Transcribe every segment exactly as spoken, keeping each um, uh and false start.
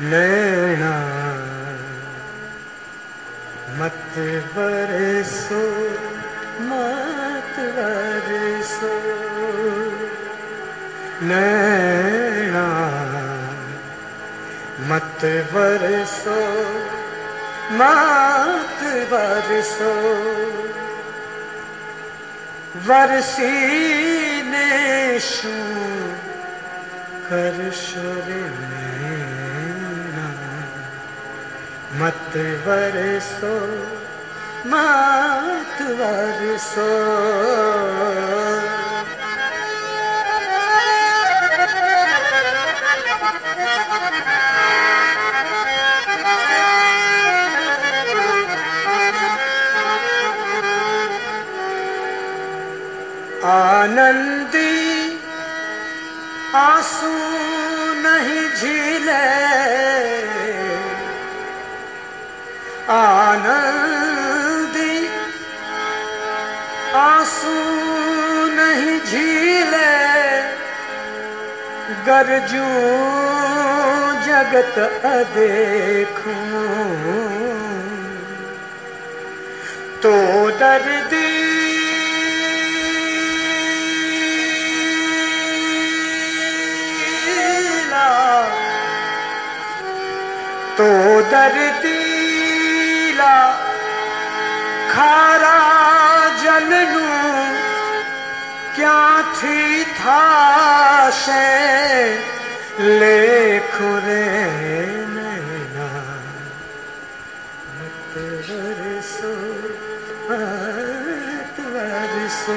नैना मत बरसो मत बरसो नैना मत बरसो मत बरसो वरसीने शू करशो रे नैना मत बरसो मत बरसो आनंदी आंसू नहीं झीले आनंदी आंसू नहीं झीले गरजूं जगत अदेखूं तो दर्दी तो दर्दीला खारा जननू क्या थी था से लेखुरे नैना मत बरसो मत बरसो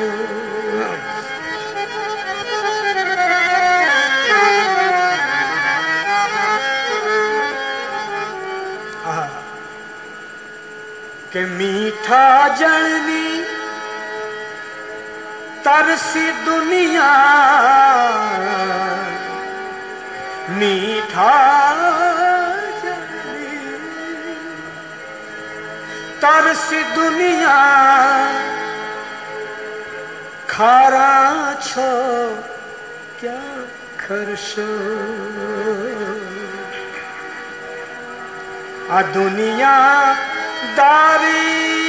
के मीठा जननी तरसी दुनिया मीठा जननी तरसी दुनिया खारा छो क्या खरशो आ दुनिया दारी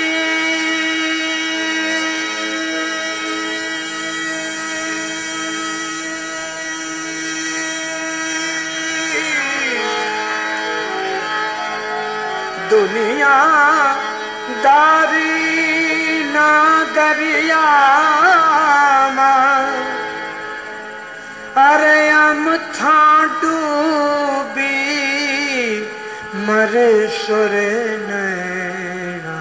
दुनिया दारी ना दरिया अरे हम था डूबी मरे सुरे नैना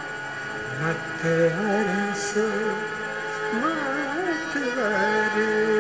मत बरसो मत बरसो